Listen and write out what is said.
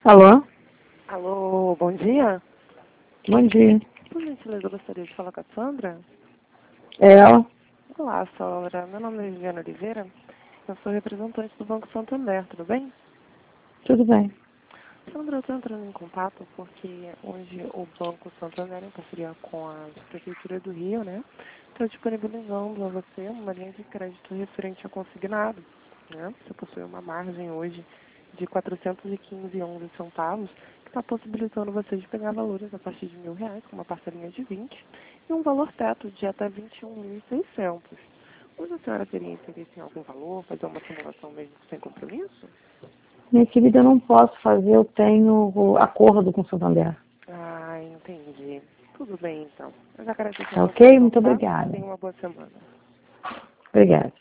Alô? Alô, bom dia. Bom dia. Por gentileza, eu gostaria de falar com a Sandra. É ela? Olá, Sandra. Meu nome é Viviana Oliveira. Eu sou representante do Banco Santander, tudo bem? Tudo bem. Sandra, eu estou entrando em contato porque hoje o Banco Santander, em parceria com a Prefeitura do Rio, está disponibilizando a você uma linha de crédito referente a consignado. Você possui uma margem hoje de 415,11 centavos, que está possibilitando você de pegar valores a partir de R$ 1.000, com uma parcelinha de 20, e um valor teto de até 21.600. Hoje a senhora teria interesse em algum valor, fazer uma simulação mesmo sem compromisso? Minha querida, eu não posso fazer, eu tenho o acordo com o Santander. Ah, entendi. Tudo bem, então. Eu já agradeço a Tá sua ok? atenção, Muito tá? obrigada. Tenha uma boa semana. Obrigada.